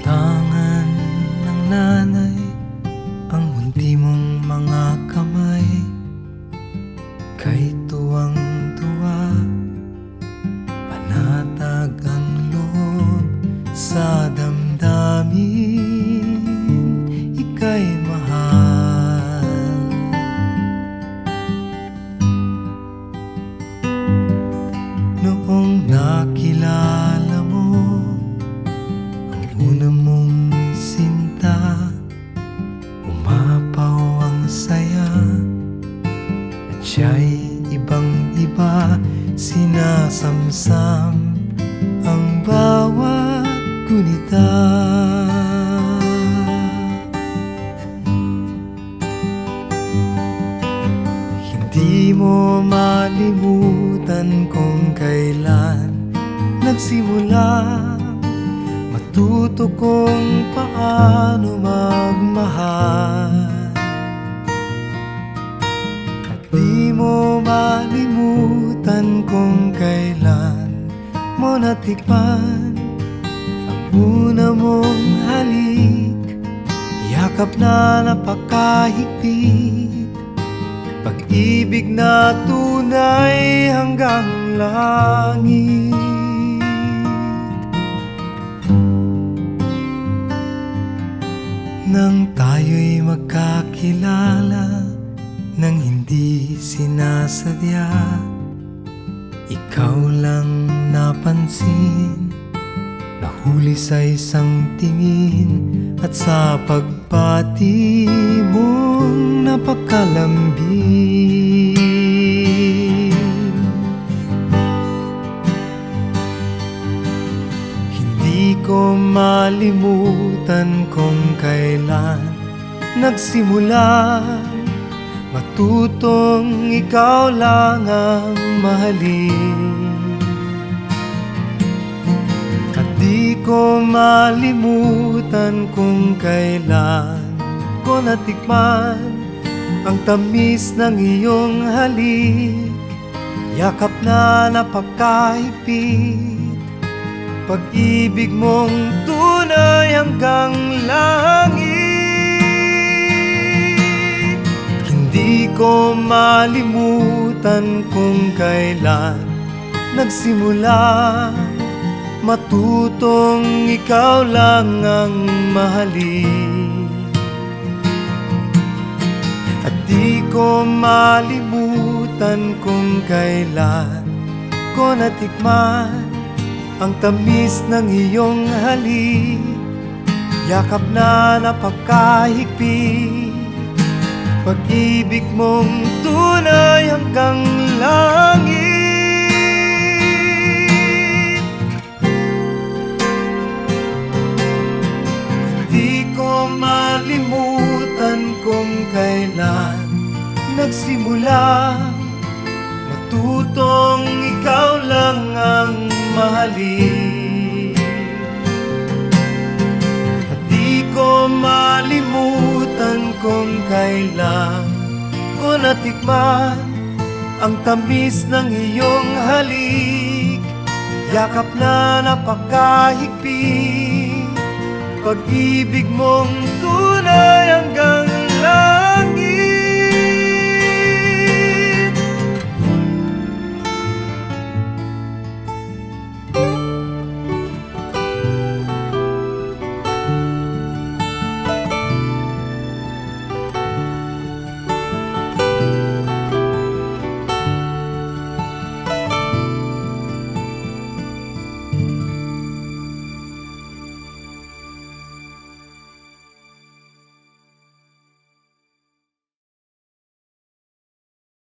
Tangan ng nanay, ang munti mong mga kamay, kay tuwang-tuwa, panatag ang loob sa damdamin, ika'y mahal. Noong nakilala mo ang una mong sinta, umapaw ang saya at siya'y ibang-iba, sinasamsam ang bawat gunita. Hindi mo malimutan kung kailan nagsimula matuto kung paano magmahal. At di mo malimutan kung kailan mo natikman ang una mong halik, yakap na napakahigpit, pag-ibig na tunay hanggang langit. Nang tayo'y magkakilala, nang hindi sinasadya, ikaw lang napansin, nahuli sa isang tingin, at sa pagpati mong napakalambing. Hindi ko malimutan kung kailan nagsimula matutong ikaw lang ang mahalin. At di ko malimutan kung kailan ko natikman ang tamis ng iyong halik, yakap na napakahigpit, pag-ibig mong tunay hanggang langit. Hindi ko malimutan kung kailan nagsimula matutong ikaw lang ang mahalin. At di ko malimutan kung kailan ko natikman ang tamis ng iyong halik, yakap na napakahigpit, pag-ibig mong tunay hanggang langit. Hindi ko malimutan kung kailan nagsimula matutong ikaw lang ang mahalin. At di ko malimutan kung kailan ko natikman ang tamis ng iyong halik, yakap na napakahigpit, pag-ibig mong tunay hanggang